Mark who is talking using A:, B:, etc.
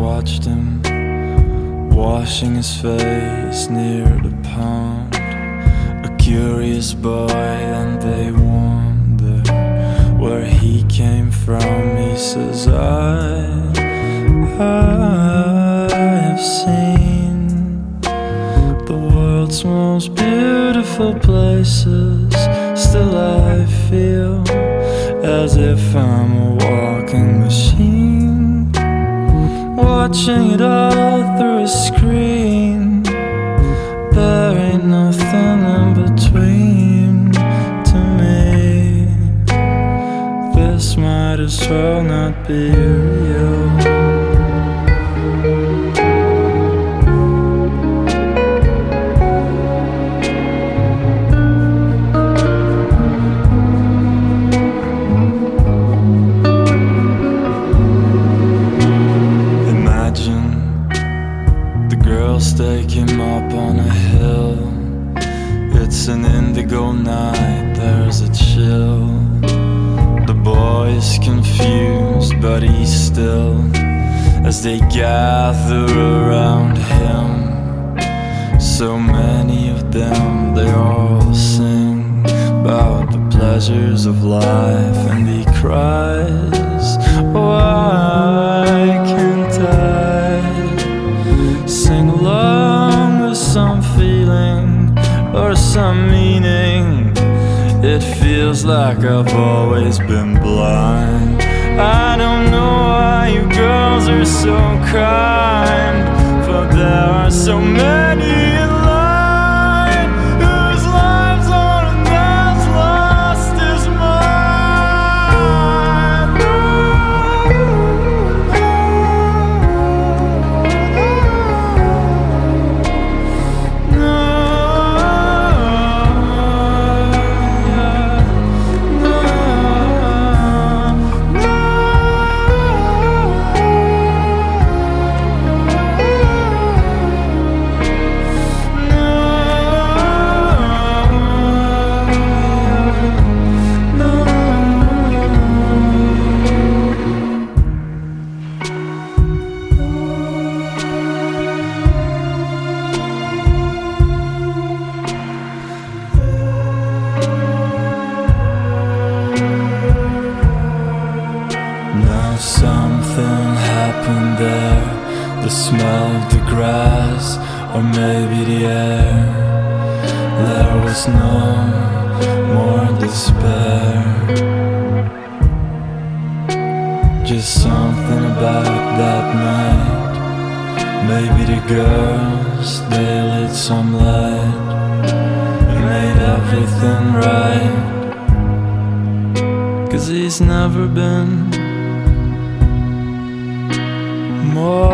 A: watched him washing his face near the pond. A curious boy, and they wonder where he came from. He says, I have seen the world's most beautiful places. Still I feel as if I'm a walking machine, watching it all through a screen. There ain't nothing in between to me. This might as well not be real. Take him up on a hill. It's an indigo night, there's a chill. The boy is confused, but he's still. As they gather around him, so many of them, they all sing about the pleasures of life. And he cries, why can't I sing along with some feeling or some meaning? It feels like I've always been blind. I don't know why you girls are so kind, for there are so many in line whose lives aren't as lost as something happened there. The smell of the grass, or maybe the air. There was no more despair. Just something about that night. Maybe the girls, they lit some light and made everything right. 'Cause he's never been more